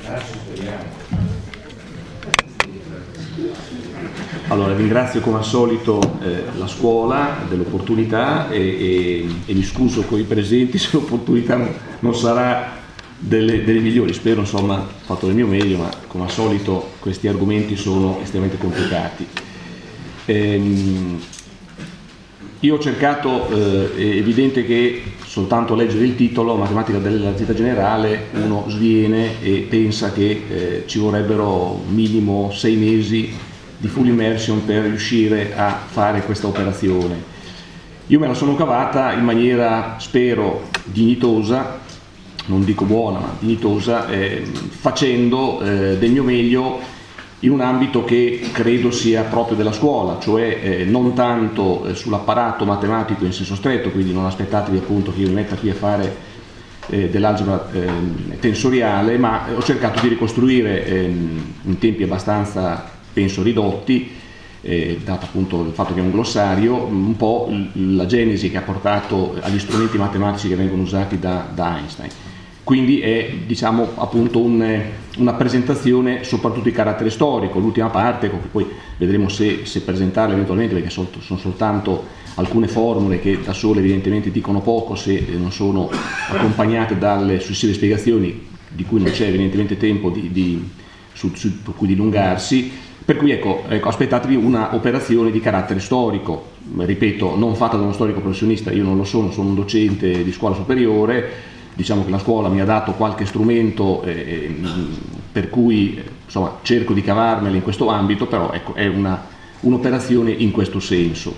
Allora, ringrazio come al solito la scuola dell'opportunità e mi scuso con i presenti se l'opportunità non sarà delle migliori. Spero, insomma, ho fatto del mio meglio, ma come al solito questi argomenti sono estremamente complicati. Io ho cercato, è evidente che soltanto a leggere il titolo, matematica della relatività generale, uno sviene e pensa che ci vorrebbero minimo 6 mesi di full immersion per riuscire a fare questa operazione. Io me la sono cavata in maniera, spero, dignitosa, non dico buona, ma dignitosa, facendo del mio meglio in un ambito che credo sia proprio della scuola, cioè non tanto sull'apparato matematico in senso stretto, quindi non aspettatevi appunto che io mi metta qui a fare dell'algebra tensoriale, ma ho cercato di ricostruire in tempi abbastanza, penso, ridotti, dato appunto il fatto che è un glossario, un po' la genesi che ha portato agli strumenti matematici che vengono usati da Einstein. Quindi è, diciamo, appunto una presentazione soprattutto di carattere storico. L'ultima parte, che poi vedremo se presentarla eventualmente, perché sono soltanto alcune formule che da sole evidentemente dicono poco se non sono accompagnate dalle successive spiegazioni, di cui non c'è evidentemente tempo per cui dilungarsi. Per cui ecco, aspettatevi una operazione di carattere storico, ripeto, non fatta da uno storico professionista. Io non lo sono un docente di scuola superiore. Diciamo che la scuola mi ha dato qualche strumento per cui, insomma, cerco di cavarmela in questo ambito, però ecco, è un'operazione in questo senso.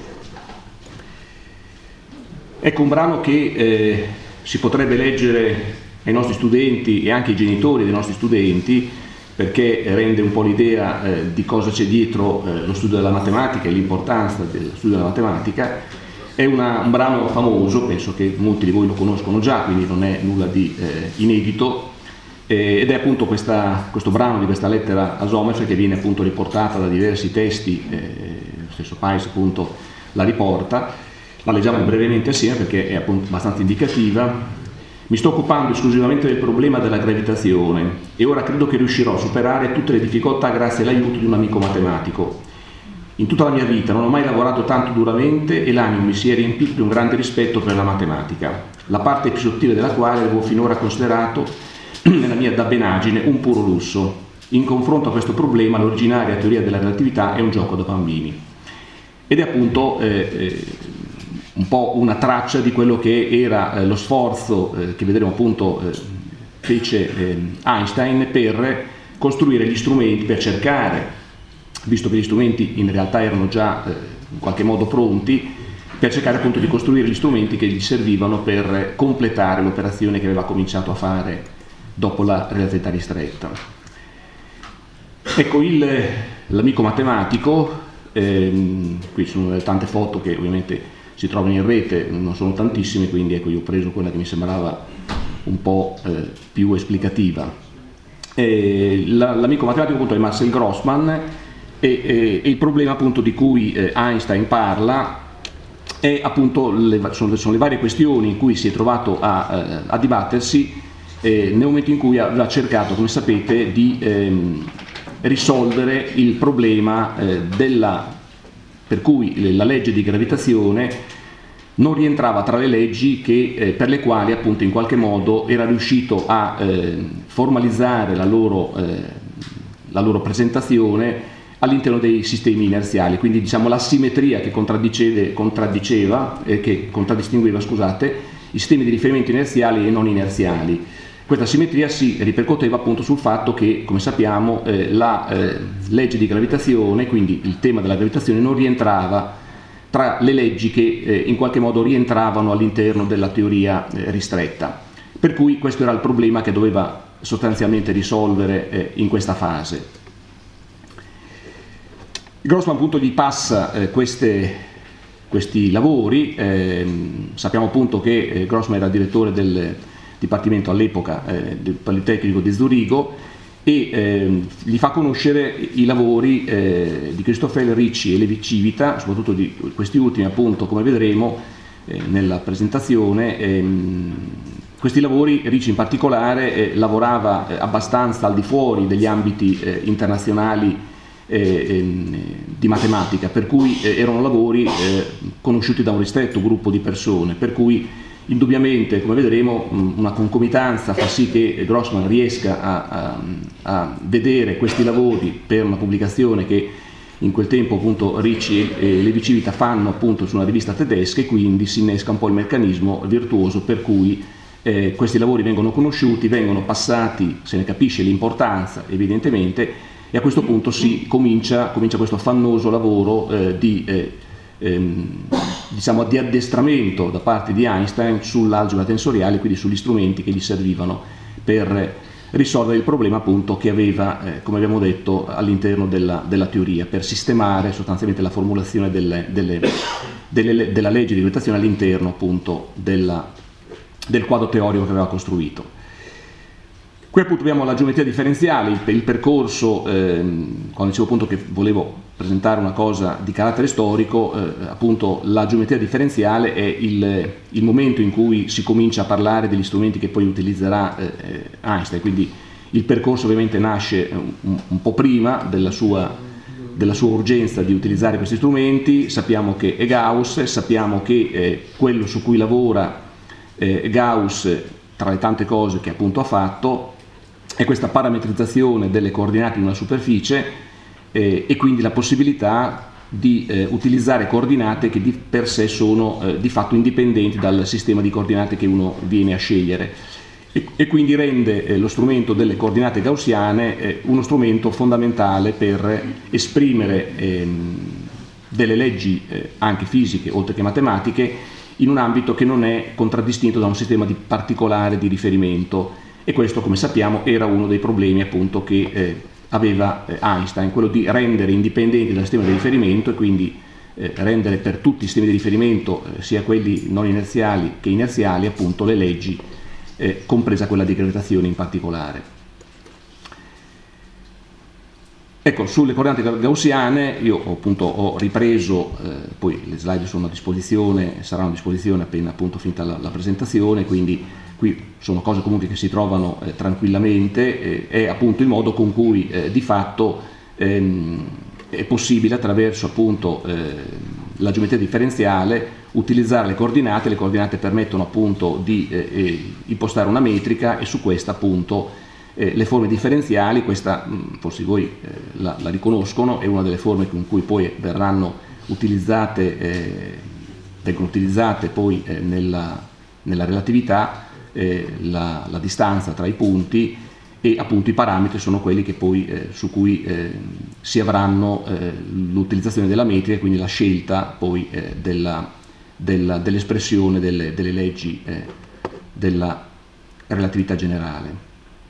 Ecco un brano che si potrebbe leggere ai nostri studenti e anche ai genitori dei nostri studenti, perché rende un po' l'idea di cosa c'è dietro lo studio della matematica e l'importanza dello studio della matematica. È un brano famoso, penso che molti di voi lo conoscono già, quindi non è nulla di inedito, ed è appunto questo brano di questa lettera a Sommerfeld, che viene appunto riportata da diversi testi, lo stesso Pais appunto la riporta. La leggiamo brevemente assieme perché è appunto abbastanza indicativa. Mi sto occupando esclusivamente del problema della gravitazione e ora credo che riuscirò a superare tutte le difficoltà grazie all'aiuto di un amico matematico. In tutta la mia vita non ho mai lavorato tanto duramente e l'animo mi si è riempito di un grande rispetto per la matematica, la parte più sottile della quale avevo finora considerato nella mia dabbenaggine un puro lusso. In confronto a questo problema l'originaria teoria della relatività è un gioco da bambini. Ed è appunto un po' una traccia di quello che era lo sforzo che vedremo appunto fece Einstein per costruire gli strumenti, per cercare, visto che gli strumenti in realtà erano già in qualche modo pronti, per cercare appunto di costruire gli strumenti che gli servivano per completare l'operazione che aveva cominciato a fare dopo la relatività ristretta. Ecco, l'amico matematico, qui sono tante foto che ovviamente si trovano in rete, non sono tantissime, quindi ecco, io ho preso quella che mi sembrava un po' più esplicativa. L'amico matematico appunto è Marcel Grossmann, e il problema appunto di cui Einstein parla è appunto sono le varie questioni in cui si è trovato a dibattersi nel momento in cui ha cercato, come sapete, di risolvere il problema per cui la legge di gravitazione non rientrava tra le leggi per le quali appunto in qualche modo era riuscito a formalizzare la loro presentazione all'interno dei sistemi inerziali, quindi diciamo l'asimmetria che contraddistingueva i sistemi di riferimento inerziali e non inerziali. Questa simmetria si ripercuoteva appunto sul fatto che, come sappiamo, la legge di gravitazione, quindi il tema della gravitazione, non rientrava tra le leggi che in qualche modo rientravano all'interno della teoria ristretta. Per cui questo era il problema che doveva sostanzialmente risolvere in questa fase. Grossmann appunto gli passa questi lavori, sappiamo appunto che Grossmann era direttore del dipartimento all'epoca del Politecnico di Zurigo e gli fa conoscere i lavori di Christoffel Ricci e Levi Civita, soprattutto di questi ultimi appunto, come vedremo nella presentazione, questi lavori Ricci in particolare lavorava abbastanza al di fuori degli ambiti internazionali di matematica, per cui erano lavori conosciuti da un ristretto gruppo di persone, per cui indubbiamente, come vedremo, una concomitanza fa sì che Grossman riesca a vedere questi lavori per una pubblicazione che in quel tempo appunto Ricci e Levi Civita fanno appunto su una rivista tedesca, e quindi si innesca un po' il meccanismo virtuoso per cui questi lavori vengono conosciuti, vengono passati, se ne capisce l'importanza evidentemente, e a questo punto si comincia questo affannoso lavoro di addestramento da parte di Einstein sull'algebra tensoriale, quindi sugli strumenti che gli servivano per risolvere il problema appunto che aveva, come abbiamo detto, all'interno della teoria, per sistemare sostanzialmente la formulazione della legge di gravitazione all'interno appunto del quadro teorico che aveva costruito. Qui appunto abbiamo la geometria differenziale, il percorso, quando dicevo appunto che volevo presentare una cosa di carattere storico, appunto la geometria differenziale è il momento in cui si comincia a parlare degli strumenti che poi utilizzerà Einstein, quindi il percorso ovviamente nasce un po' prima della sua urgenza di utilizzare questi strumenti. Sappiamo che è Gauss, sappiamo che quello su cui lavora Gauss, tra le tante cose che appunto ha fatto, è questa parametrizzazione delle coordinate di una superficie e quindi la possibilità di utilizzare coordinate che di per sé sono di fatto indipendenti dal sistema di coordinate che uno viene a scegliere, e quindi rende lo strumento delle coordinate gaussiane uno strumento fondamentale per esprimere delle leggi anche fisiche oltre che matematiche in un ambito che non è contraddistinto da un sistema particolare di riferimento. E questo, come sappiamo, era uno dei problemi appunto che aveva Einstein, quello di rendere indipendenti dal sistema di riferimento, e quindi rendere per tutti i sistemi di riferimento, sia quelli non inerziali che inerziali, appunto le leggi, compresa quella di gravitazione in particolare. Ecco, sulle coordinate gaussiane io appunto ho ripreso, poi le slide sono a disposizione, saranno a disposizione appena appunto finita la presentazione, quindi qui sono cose comunque che si trovano tranquillamente, è appunto il modo con cui di fatto è possibile, attraverso appunto la geometria differenziale, utilizzare le coordinate permettono appunto di impostare una metrica, e su questa appunto le forme differenziali, questa forse voi la riconoscono, è una delle forme con cui poi vengono utilizzate poi nella relatività, la distanza tra i punti, e appunto i parametri sono quelli che poi su cui si avranno l'utilizzazione della metrica, quindi la scelta poi dell'espressione delle leggi della relatività generale.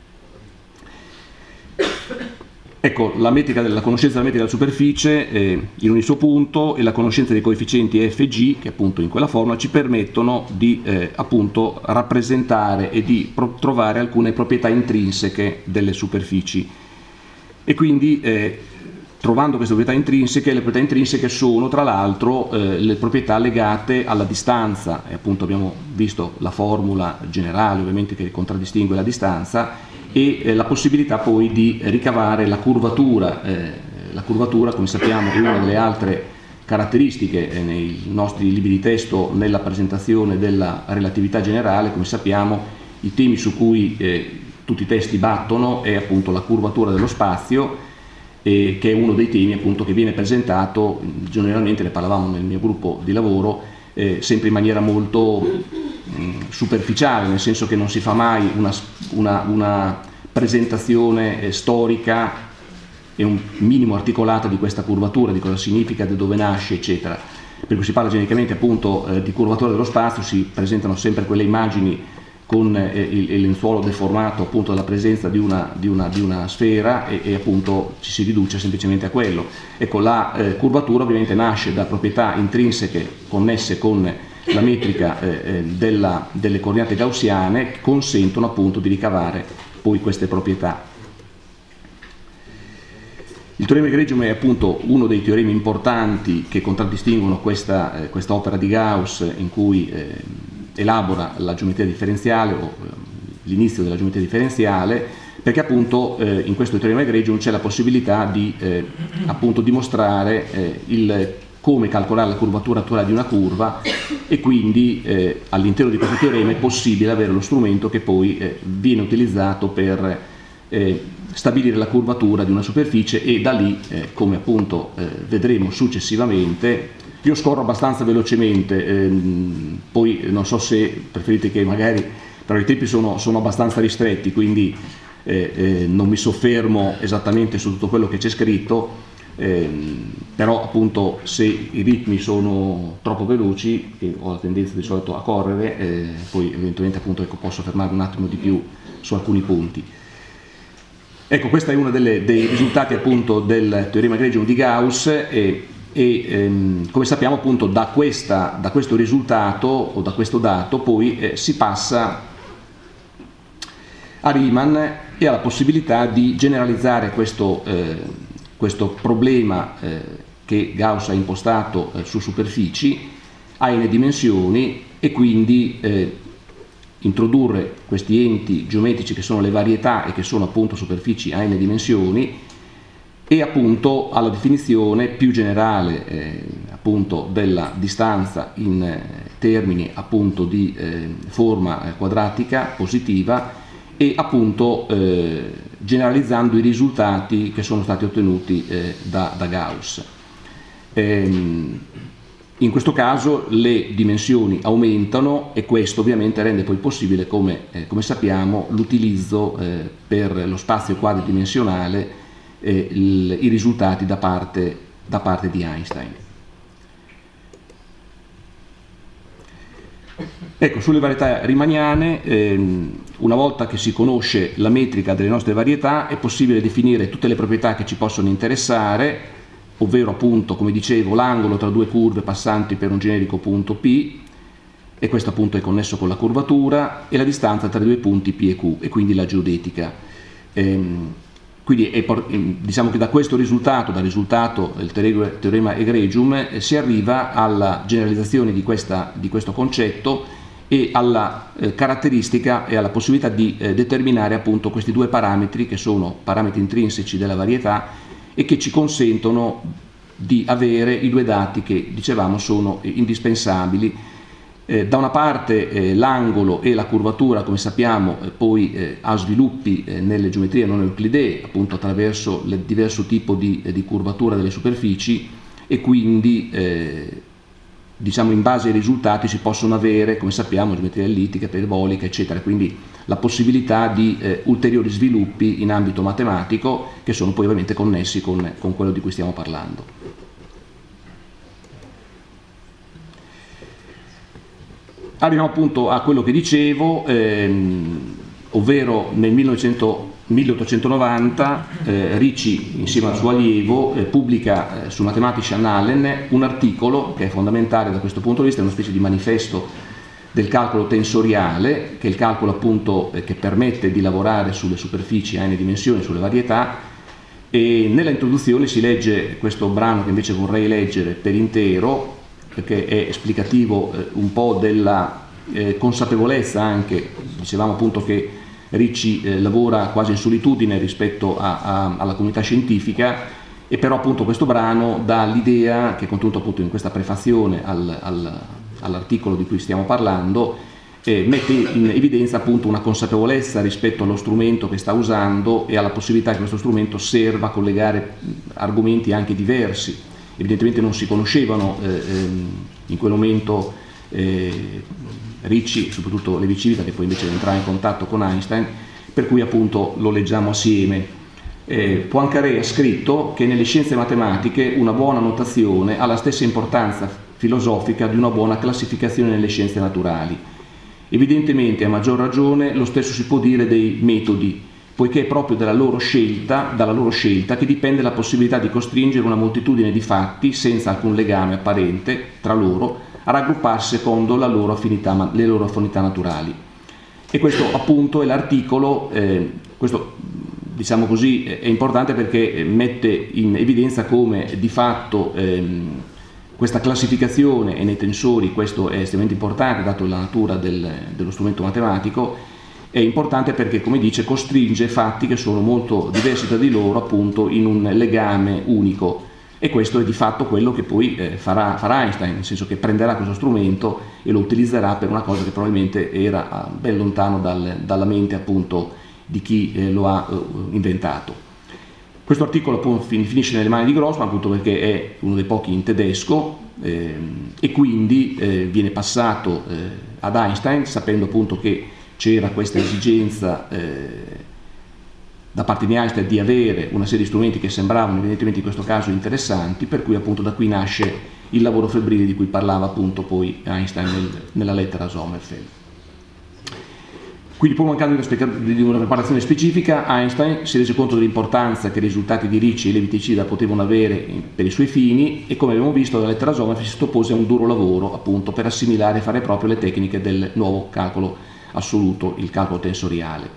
Ecco, la conoscenza della metrica della superficie in ogni suo punto e la conoscenza dei coefficienti f e g, che appunto in quella formula ci permettono di appunto rappresentare e di trovare alcune proprietà intrinseche delle superfici, e quindi trovando queste proprietà intrinseche, le proprietà intrinseche sono tra l'altro le proprietà legate alla distanza, e appunto abbiamo visto la formula generale ovviamente che contraddistingue la distanza, e la possibilità poi di ricavare la curvatura. La curvatura, come sappiamo, è una delle altre caratteristiche nei nostri libri di testo nella presentazione della relatività generale. Come sappiamo, i temi su cui tutti i testi battono è appunto la curvatura dello spazio, che è uno dei temi appunto che viene presentato, generalmente ne parlavamo nel mio gruppo di lavoro, sempre in maniera molto superficiale, nel senso che non si fa mai una presentazione storica e un minimo articolata di questa curvatura, di cosa significa, da dove nasce, eccetera. Per cui si parla genericamente appunto di curvatura dello spazio, si presentano sempre quelle immagini con il lenzuolo deformato appunto dalla presenza di una sfera, e appunto ci si riduce semplicemente a quello. Ecco, la curvatura ovviamente nasce da proprietà intrinseche connesse con la metrica delle coordinate gaussiane, che consentono appunto di ricavare poi queste proprietà. Il teorema egregium è appunto uno dei teoremi importanti che contraddistinguono questa opera di Gauss, in cui elabora la geometria differenziale o l'inizio della geometria differenziale, perché appunto in questo teorema egregium c'è la possibilità di appunto dimostrare come calcolare la curvatura attuale di una curva, e quindi all'interno di questo teorema è possibile avere lo strumento che poi viene utilizzato per stabilire la curvatura di una superficie, e da lì, come appunto vedremo successivamente. Io scorro abbastanza velocemente, poi non so se preferite che magari, però i tempi sono abbastanza ristretti, quindi non mi soffermo esattamente su tutto quello che c'è scritto, però appunto se i ritmi sono troppo veloci, e ho la tendenza di solito a correre, poi eventualmente appunto posso fermarmi un attimo di più su alcuni punti. Ecco, questo è uno dei risultati appunto del teorema egregium di Gauss, e come sappiamo appunto da questo risultato o da questo dato poi si passa a Riemann e alla possibilità di generalizzare questo problema che Gauss ha impostato su superfici a n dimensioni, e quindi introdurre questi enti geometrici che sono le varietà e che sono appunto superfici a n dimensioni, e appunto alla definizione più generale appunto della distanza in termini appunto di forma quadratica positiva, e appunto generalizzando i risultati che sono stati ottenuti da Gauss. In questo caso le dimensioni aumentano, e questo ovviamente rende poi possibile, come sappiamo, l'utilizzo per lo spazio quadridimensionale i risultati da parte di Einstein. Ecco, sulle varietà riemanniane, una volta che si conosce la metrica delle nostre varietà, è possibile definire tutte le proprietà che ci possono interessare, ovvero appunto, come dicevo, l'angolo tra due curve passanti per un generico punto P, e questo appunto è connesso con la curvatura, e la distanza tra i due punti P e Q, e quindi la geodetica. Quindi diciamo che da questo risultato, dal risultato del teorema egregium, si arriva alla generalizzazione di questo concetto, e alla caratteristica e alla possibilità di determinare appunto questi due parametri, che sono parametri intrinseci della varietà e che ci consentono di avere i due dati che dicevamo sono indispensabili. Da una parte l'angolo e la curvatura, come sappiamo, poi ha sviluppi nelle geometrie non euclidee, appunto attraverso il diverso tipo di curvatura delle superfici, e quindi diciamo in base ai risultati si possono avere, come sappiamo, geometria ellittica, parabolica, eccetera, quindi la possibilità di ulteriori sviluppi in ambito matematico, che sono poi ovviamente connessi con quello di cui stiamo parlando. Arriviamo appunto a quello che dicevo, ovvero nel 1890 Ricci, insieme al suo allievo, pubblica su Mathematische Annalen un articolo che è fondamentale da questo punto di vista, è una specie di manifesto del calcolo tensoriale, che è il calcolo appunto che permette di lavorare sulle superfici a n dimensioni, sulle varietà, e nella introduzione si legge questo brano che invece vorrei leggere per intero, perché è esplicativo un po' della consapevolezza anche, dicevamo appunto che Ricci lavora quasi in solitudine rispetto alla comunità scientifica, e però appunto questo brano dà l'idea, che è contenuto appunto in questa prefazione all'articolo di cui stiamo parlando, mette in evidenza appunto una consapevolezza rispetto allo strumento che sta usando e alla possibilità che questo strumento serva a collegare argomenti anche diversi. Evidentemente non si conoscevano in quel momento Ricci, soprattutto Levi-Civita, che poi invece entrava in contatto con Einstein, per cui appunto lo leggiamo assieme. Poincaré ha scritto che nelle scienze matematiche una buona notazione ha la stessa importanza filosofica di una buona classificazione nelle scienze naturali. Evidentemente, a maggior ragione, lo stesso si può dire dei metodi, poiché è proprio dalla loro scelta che dipende la possibilità di costringere una moltitudine di fatti, senza alcun legame apparente tra loro, a raggrupparsi secondo le loro affinità naturali. E questo appunto è l'articolo, questo diciamo così è importante perché mette in evidenza come di fatto Questa classificazione e nei tensori, questo è estremamente importante dato la natura dello strumento matematico, è importante perché, come dice, costringe fatti che sono molto diversi tra di loro appunto in un legame unico, e questo è di fatto quello che poi farà Einstein, nel senso che prenderà questo strumento e lo utilizzerà per una cosa che probabilmente era ben lontano dalla mente appunto di chi lo ha inventato. Questo articolo appunto finisce nelle mani di Grossman appunto perché è uno dei pochi in tedesco e quindi viene passato ad Einstein, sapendo appunto che c'era questa esigenza da parte di Einstein di avere una serie di strumenti che sembravano evidentemente in questo caso interessanti, per cui appunto da qui nasce il lavoro febbrile di cui parlava appunto poi Einstein nella lettera a Sommerfeld. Quindi, pur mancando di una preparazione specifica, Einstein si rese conto dell'importanza che i risultati di Ricci e Levi-Teixeira potevano avere per i suoi fini e, come abbiamo visto dalla lettera a Sommerfeld, si sottopose a un duro lavoro appunto per assimilare e fare proprio le tecniche del nuovo calcolo assoluto, il calcolo tensoriale.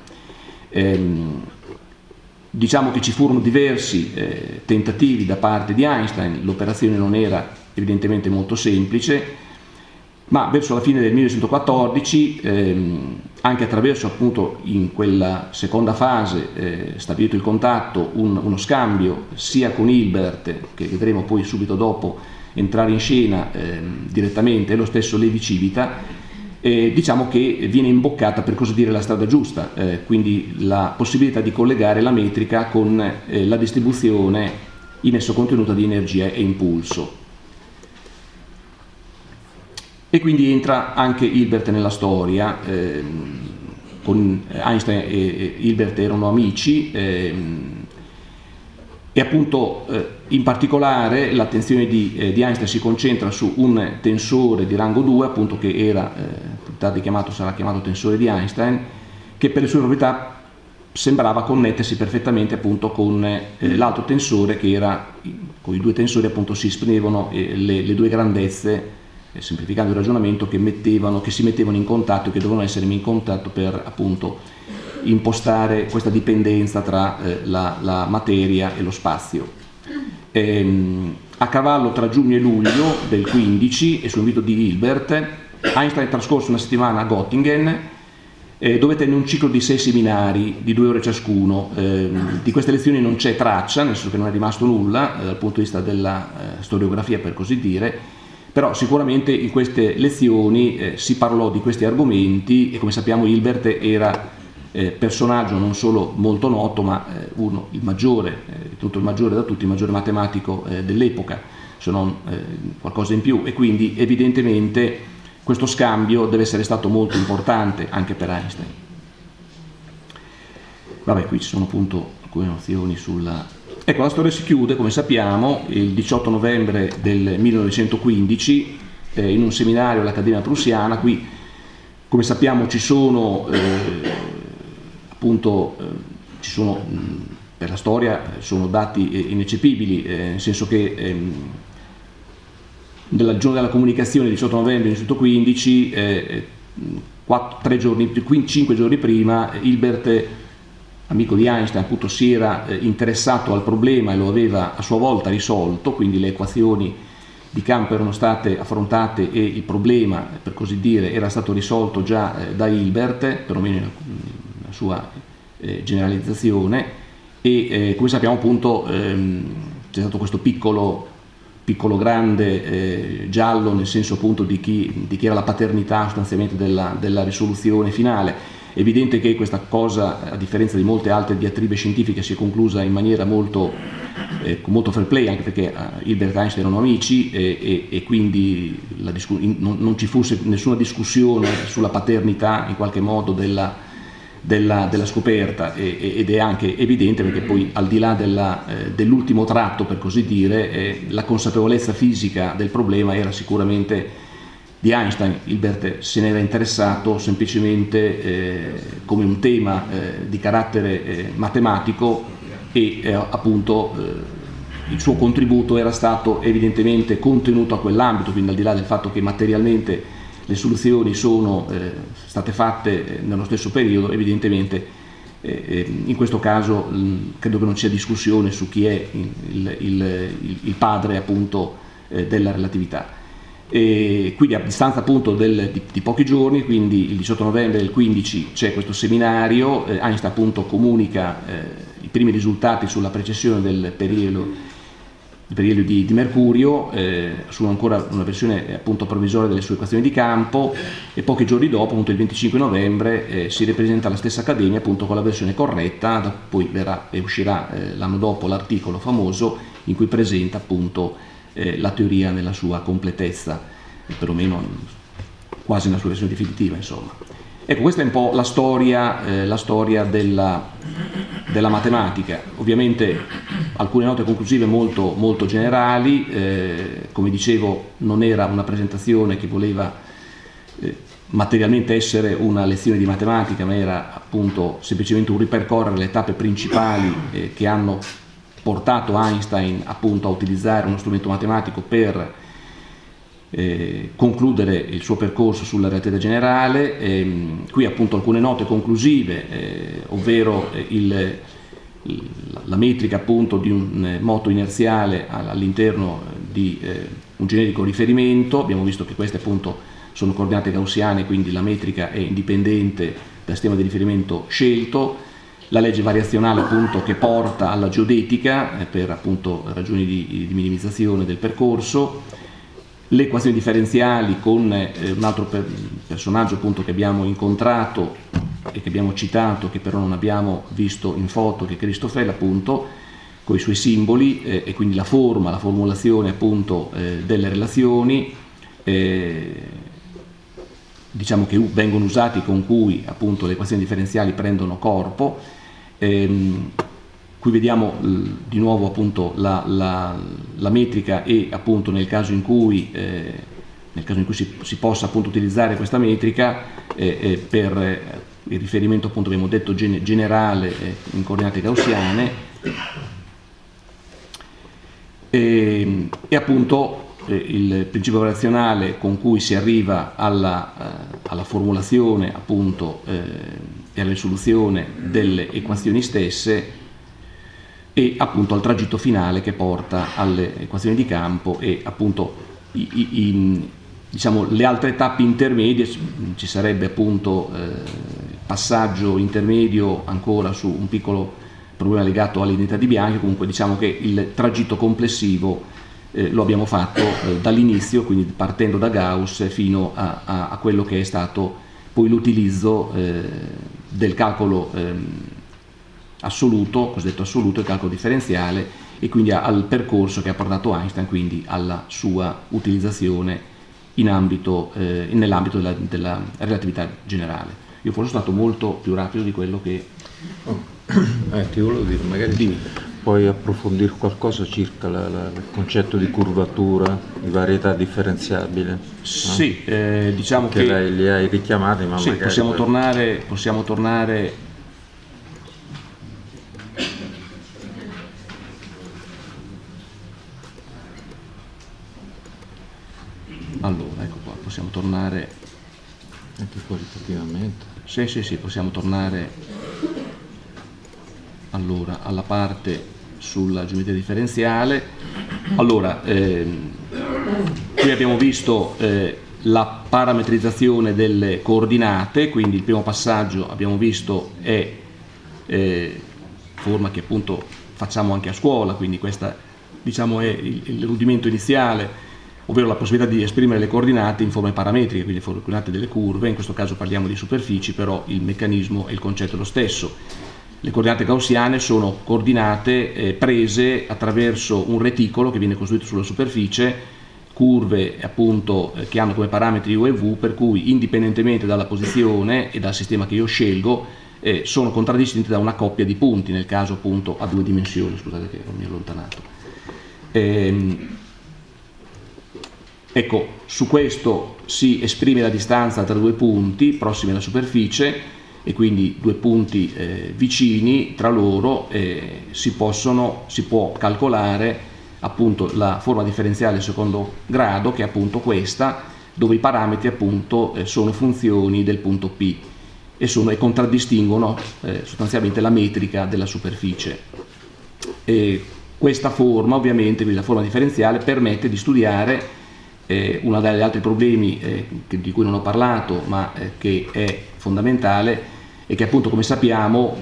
Diciamo che ci furono diversi tentativi da parte di Einstein, l'operazione non era evidentemente molto semplice, ma verso la fine del 1914, anche attraverso appunto in quella seconda fase stabilito il contatto, uno scambio sia con Hilbert, che vedremo poi subito dopo entrare in scena direttamente, e lo stesso Levi-Civita, diciamo che viene imboccata per così dire la strada giusta, quindi la possibilità di collegare la metrica con la distribuzione in esso contenuta di energia e impulso. E quindi entra anche Hilbert nella storia, con Einstein e Hilbert erano amici, e appunto in particolare l'attenzione di Einstein si concentra su un tensore di rango 2 appunto che era più tardi sarà chiamato tensore di Einstein, che per le sue proprietà sembrava connettersi perfettamente appunto con l'altro tensore, che era, con i due tensori appunto si esprimevano le due grandezze, semplificando il ragionamento, che si mettevano in contatto e che dovevano essere in contatto per appunto impostare questa dipendenza tra la materia e lo spazio. A cavallo tra giugno e luglio del 15 e su invito di Hilbert, Einstein trascorse una settimana a Göttingen, dove tenne un ciclo di 6 seminari di 2 ore ciascuno. Di queste lezioni non c'è traccia, nel senso che non è rimasto nulla dal punto di vista della storiografia, per così dire, però sicuramente in queste lezioni si parlò di questi argomenti, e come sappiamo Hilbert era personaggio non solo molto noto, ma il maggiore da tutti, il maggiore matematico dell'epoca, se non qualcosa in più, e quindi evidentemente questo scambio deve essere stato molto importante anche per Einstein. Vabbè, qui ci sono appunto alcune nozioni sulla... Ecco, la storia si chiude, come sappiamo, il 18 novembre del 1915 in un seminario all'Accademia Prussiana. Qui, come sappiamo, ci sono per la storia sono dati ineccepibili, nel senso che nel giorno della comunicazione, il 18 novembre 1915, 5 giorni prima, Hilbert, amico di Einstein, appunto si era interessato al problema e lo aveva a sua volta risolto, quindi le equazioni di campo erano state affrontate e il problema, per così dire, era stato risolto già da Hilbert, perlomeno nella sua generalizzazione, e come sappiamo appunto c'è stato questo piccolo grande giallo, nel senso appunto di chi era la paternità sostanzialmente della risoluzione finale. È evidente che questa cosa, a differenza di molte altre diatribe scientifiche, si è conclusa in maniera con molto fair play, anche perché Hilbert e Einstein erano amici e quindi non ci fosse nessuna discussione sulla paternità in qualche modo della scoperta, ed è anche evidente perché poi, al di là dell'ultimo tratto, per così dire, la consapevolezza fisica del problema era sicuramente di Einstein. Hilbert se ne era interessato semplicemente come un tema di carattere matematico, e appunto il suo contributo era stato evidentemente contenuto a quell'ambito, quindi al di là del fatto che materialmente le soluzioni sono state fatte nello stesso periodo, evidentemente in questo caso credo che non sia discussione su chi è il padre appunto della relatività. E quindi a distanza appunto di pochi giorni, quindi il 18 novembre del 15 c'è questo seminario, Einstein appunto comunica i primi risultati sulla precessione del periodo di Mercurio, su ancora una versione appunto provvisoria delle sue equazioni di campo, e pochi giorni dopo, appunto il 25 novembre, si ripresenta alla stessa accademia appunto con la versione corretta, poi uscirà l'anno dopo l'articolo famoso in cui presenta appunto la teoria nella sua completezza, perlomeno quasi nella sua versione definitiva, insomma. Ecco, questa è un po' la storia della matematica. Ovviamente alcune note conclusive molto, molto generali, come dicevo non era una presentazione che voleva materialmente essere una lezione di matematica, ma era appunto semplicemente un ripercorrere le tappe principali che hanno portato Einstein appunto a utilizzare uno strumento matematico per concludere il suo percorso sulla relatività generale. Qui appunto alcune note conclusive, ovvero la metrica appunto di un moto inerziale all'interno di un generico riferimento. Abbiamo visto che queste appunto sono coordinate gaussiane, quindi la metrica è indipendente dal sistema di riferimento scelto. La legge variazionale appunto che porta alla geodetica per appunto ragioni di minimizzazione del percorso. Le equazioni differenziali con un altro personaggio appunto che abbiamo incontrato e che abbiamo citato, che però non abbiamo visto in foto, che è Christoffel appunto, con i suoi simboli, e quindi la formulazione appunto delle relazioni, diciamo che vengono usati con cui appunto le equazioni differenziali prendono corpo. Qui vediamo di nuovo appunto la metrica, e appunto nel caso in cui si possa appunto utilizzare questa metrica per il riferimento appunto abbiamo detto generale in coordinate gaussiane, e appunto il principio variazionale con cui si arriva alla formulazione appunto e alla risoluzione delle equazioni stesse, e appunto al tragitto finale che porta alle equazioni di campo, e appunto diciamo le altre tappe intermedie. Ci sarebbe appunto il passaggio intermedio ancora su un piccolo problema legato all'identità di Bianchi. Comunque diciamo che il tragitto complessivo lo abbiamo fatto dall'inizio, quindi partendo da Gauss fino a quello che è stato poi l'utilizzo del calcolo assoluto, cosiddetto assoluto, il calcolo differenziale, e quindi al percorso che ha portato Einstein quindi alla sua utilizzazione nell'ambito della relatività generale. Io forse sono stato molto più rapido di quello che... Ti volevo dire, magari puoi approfondire qualcosa circa il concetto di curvatura, di varietà differenziabile? Sì, diciamo che li hai richiamati, ma sì, magari possiamo tornare. Allora, ecco qua, possiamo tornare anche qualitativamente. Sì, possiamo tornare allora alla parte sulla geometria differenziale. Allora, qui abbiamo visto la parametrizzazione delle coordinate, quindi il primo passaggio abbiamo visto è forma che appunto facciamo anche a scuola, quindi questa diciamo è il rudimento iniziale, ovvero la possibilità di esprimere le coordinate in forme parametriche, quindi le coordinate delle curve. In questo caso parliamo di superfici, però il meccanismo e il concetto è lo stesso. Le coordinate gaussiane sono coordinate prese attraverso un reticolo che viene costruito sulla superficie, curve appunto che hanno come parametri U e V, per cui indipendentemente dalla posizione e dal sistema che io scelgo sono contraddistinte da una coppia di punti, nel caso appunto a due dimensioni. Scusate che mi ho allontanato. Ecco, su questo si esprime la distanza tra due punti prossimi alla superficie, e quindi due punti vicini tra loro si può calcolare appunto la forma differenziale di secondo grado, che è appunto questa, dove i parametri appunto sono funzioni del punto P e contraddistinguono sostanzialmente la metrica della superficie. questa forma, ovviamente, quindi la forma differenziale, permette di studiare uno degli altri problemi di cui non ho parlato, ma che è fondamentale, e che appunto, come sappiamo,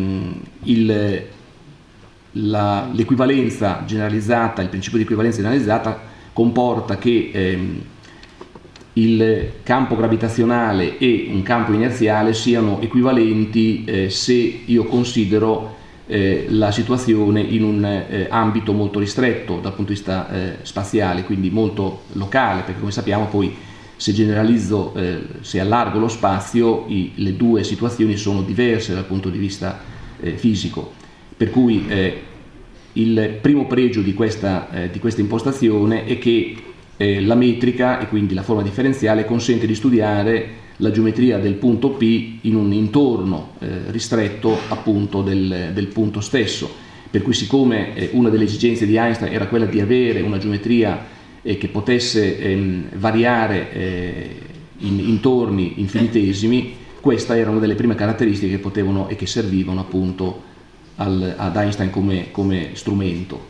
l'equivalenza generalizzata, il principio di equivalenza generalizzata comporta che il campo gravitazionale e un campo inerziale siano equivalenti se io considero la situazione in un ambito molto ristretto dal punto di vista spaziale, quindi molto locale, perché come sappiamo poi, se generalizzo, se allargo lo spazio, le due situazioni sono diverse dal punto di vista fisico, per cui il primo pregio di questa impostazione è che la metrica, e quindi la forma differenziale, consente di studiare la geometria del punto P in un intorno ristretto appunto del punto stesso, per cui siccome una delle esigenze di Einstein era quella di avere una geometria che potesse variare in intorni infinitesimi, questa era una delle prime caratteristiche che potevano e che servivano appunto ad Einstein come strumento.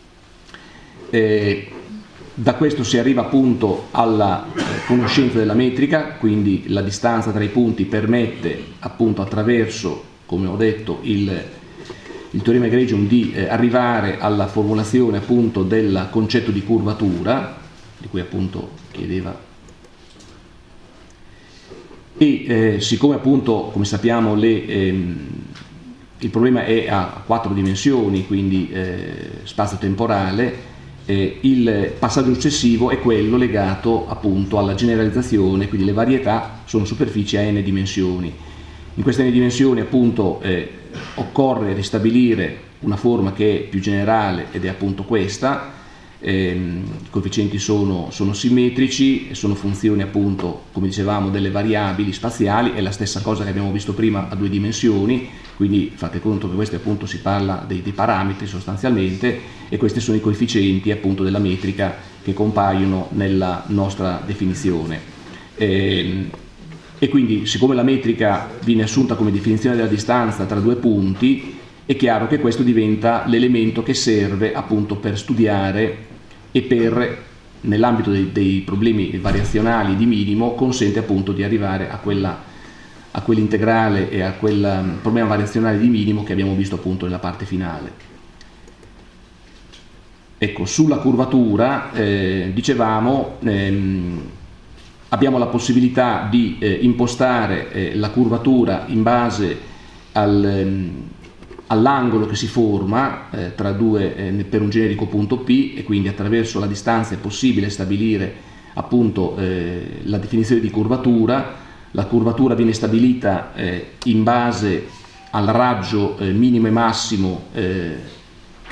Da questo si arriva appunto alla conoscenza della metrica, quindi la distanza tra i punti permette appunto, attraverso, come ho detto, il teorema egregium, di arrivare alla formulazione appunto del concetto di curvatura, di cui appunto chiedeva. E siccome appunto, come sappiamo, il problema è a 4 dimensioni, quindi spazio-temporale, il passaggio successivo è quello legato appunto alla generalizzazione, quindi le varietà sono superfici a n dimensioni. In queste n dimensioni appunto occorre ristabilire una forma che è più generale, ed è appunto questa. I coefficienti sono simmetrici e sono funzioni appunto, come dicevamo, delle variabili spaziali. È la stessa cosa che abbiamo visto prima a 2 dimensioni, quindi fate conto che questi appunto si parla dei parametri sostanzialmente, e questi sono i coefficienti appunto della metrica che compaiono nella nostra definizione. E quindi, siccome la metrica viene assunta come definizione della distanza tra 2 punti, è chiaro che questo diventa l'elemento che serve appunto per studiare e per, nell'ambito dei problemi variazionali di minimo, consente appunto di arrivare a quell'integrale e a quel problema variazionale di minimo che abbiamo visto appunto nella parte finale. Ecco, sulla curvatura dicevamo, abbiamo la possibilità di impostare la curvatura in base all'angolo che si forma tra per un generico punto P, e quindi attraverso la distanza è possibile stabilire appunto la definizione di curvatura. La curvatura viene stabilita in base al raggio minimo e massimo che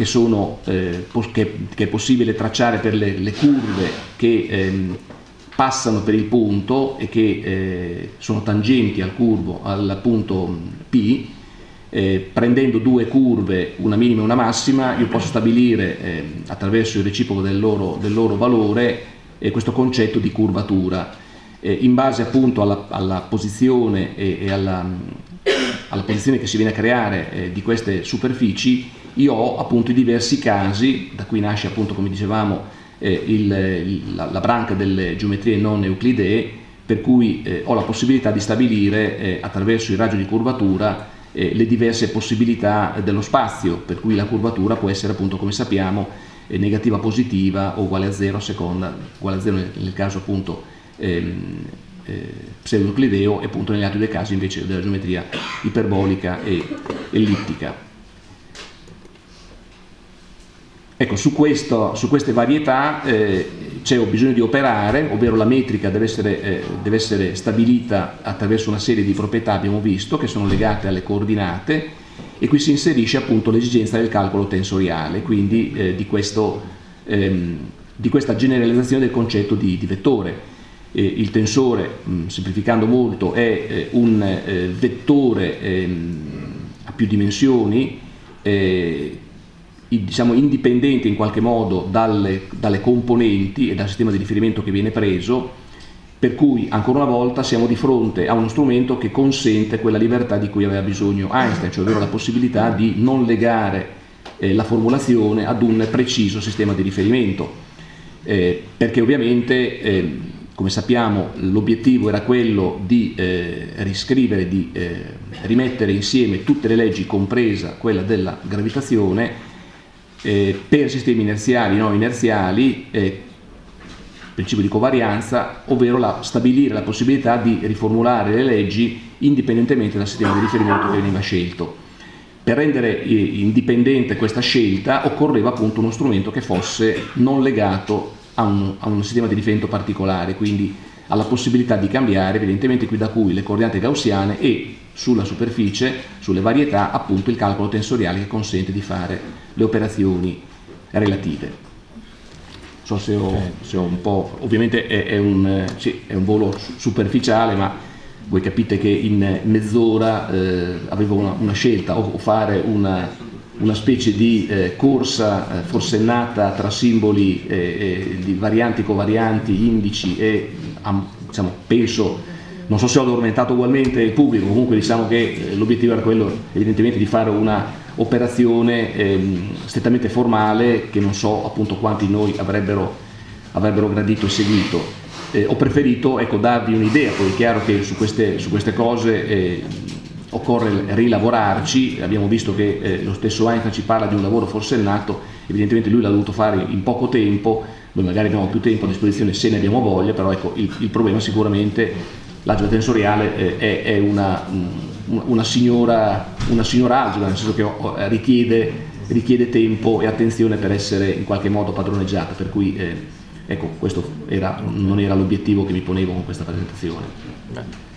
è possibile tracciare per le curve che passano per il punto e che sono tangenti al punto P. Prendendo 2 curve, una minima e una massima, io posso stabilire attraverso il reciproco del loro valore questo concetto di curvatura. In base appunto alla posizione e alla posizione che si viene a creare di queste superfici, io ho appunto i diversi casi, da cui nasce appunto, come dicevamo, la branca delle geometrie non euclidee, per cui ho la possibilità di stabilire attraverso il raggio di curvatura le diverse possibilità dello spazio, per cui la curvatura può essere appunto, come sappiamo, negativa, positiva o uguale a 0 a seconda, uguale a 0 nel caso appunto pseudo-euclideo, e appunto negli altri 2 casi invece della geometria iperbolica e ellittica. Ecco, su queste varietà c'è bisogno di operare, ovvero la metrica deve essere stabilita attraverso una serie di proprietà, abbiamo visto, che sono legate alle coordinate, e qui si inserisce appunto l'esigenza del calcolo tensoriale, quindi di questa generalizzazione del concetto di vettore. Il tensore, semplificando molto, è un vettore a più dimensioni, diciamo indipendente in qualche modo dalle componenti e dal sistema di riferimento che viene preso, per cui ancora una volta siamo di fronte a uno strumento che consente quella libertà di cui aveva bisogno Einstein, cioè ovvero la possibilità di non legare la formulazione ad un preciso sistema di riferimento, perché ovviamente come sappiamo l'obiettivo era quello di riscrivere, di rimettere insieme tutte le leggi, compresa quella della gravitazione, per sistemi inerziali e non inerziali, principio di covarianza, ovvero stabilire la possibilità di riformulare le leggi indipendentemente dal sistema di riferimento che veniva scelto. Per rendere indipendente questa scelta occorreva appunto uno strumento che fosse non legato a un sistema di riferimento particolare, quindi alla possibilità di cambiare evidentemente qui da cui le coordinate gaussiane e sulla superficie, sulle varietà, appunto il calcolo tensoriale che consente di fare le operazioni relative. Non so se ho un po', ovviamente è un volo superficiale, ma voi capite che in mezz'ora avevo una scelta, o fare una specie di corsa forsennata tra simboli di varianti, covarianti, indici e diciamo, penso, non so se ho addormentato ugualmente il pubblico, comunque diciamo che l'obiettivo era quello evidentemente di fare una operazione strettamente formale che non so appunto quanti di noi avrebbero gradito e seguito. Ho preferito darvi un'idea, poi è chiaro che su queste cose occorre rilavorarci. Abbiamo visto che lo stesso Einstein ci parla di un lavoro forsennato, evidentemente lui l'ha dovuto fare in poco tempo, noi magari abbiamo più tempo a disposizione se ne abbiamo voglia, però ecco il problema sicuramente l'algebra tensoriale è una signora algebra, nel senso che richiede tempo e attenzione per essere in qualche modo padroneggiata, per cui ecco, questo non era l'obiettivo che mi ponevo con questa presentazione.